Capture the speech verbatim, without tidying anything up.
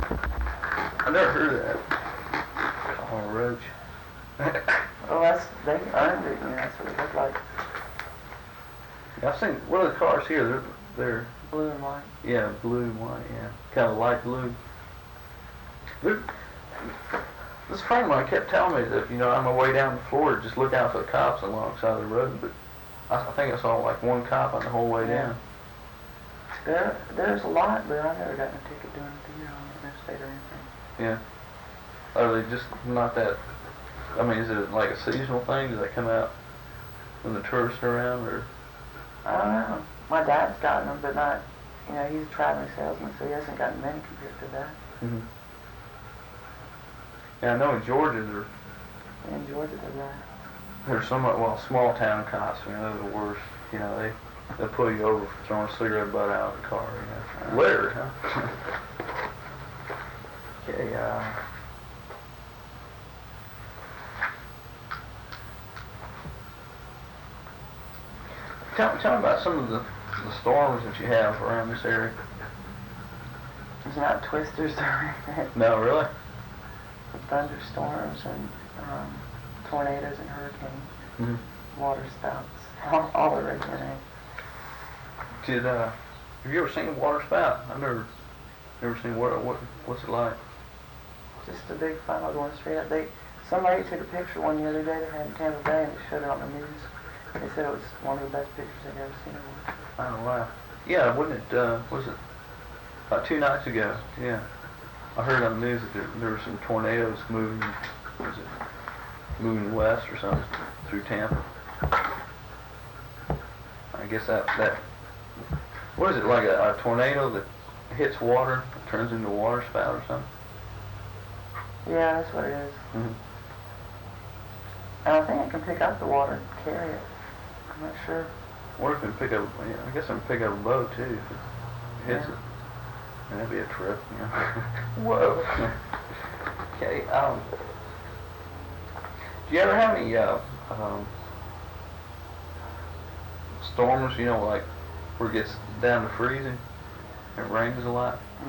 I never heard of that. Colorado Roach. Well, that's, they earned it, you know, that's what it looked like. Yeah, I've seen, what are the cars here? They're, they're, Blue and white. yeah, blue and white, yeah. Kind of light blue. They're, this friend of mine kept telling me that, you know, on my way down to Florida, just look out for the cops alongside the road, but I, I think I saw like one cop on the whole way Yeah. down. There, there's a lot, but I've never gotten a ticket doing it here on the interstate or anything. Yeah. Are they just not that, I mean, is it like a seasonal thing? Do they come out when the tourists are around, or? I don't know. My dad's gotten them, but not, you know, he's a traveling salesman, so he hasn't gotten many compared to that. Mm-hmm. Yeah, I know in Georgia there, In Georgia, does that. there's somewhat, well, small town cops, you know, they're the worst. You know, they, they'll pull you over for throwing a cigarette butt out of the car, you know. Litter, huh? Okay, uh... Tell, tell me about some of the, the storms that you have around this area. It's not twisters or anything. No, really? Thunderstorms and um, tornadoes and hurricanes, Mm-hmm. water spouts, all, all the regular names. Did, uh, have you ever seen a water spout? I've never, never seen what, what, what's it like? Just a big funnel going straight up. They, somebody took a picture one the other day they had in Tampa Bay and they showed it on the news. They said it was one of the best pictures they've ever seen of it. I don't know why. Yeah, wasn't it, uh, was it about two nights ago? Yeah. I heard on the news that there, there were some tornadoes moving, was it, moving west or something through Tampa. I guess that, that, what is it, like a, a tornado that hits water, turns into a water spout or something? Yeah, that's what it is. Mm-hmm. And I think it can pick up the water and carry it. I'm not sure. Or it can pick up, yeah, I guess it can pick up a boat too if it hits Yeah. it. And that'd be a trip, you know. Whoa. Okay, um, do you ever have any, uh, um, storms, you know, like where it gets down to freezing, it rains a lot?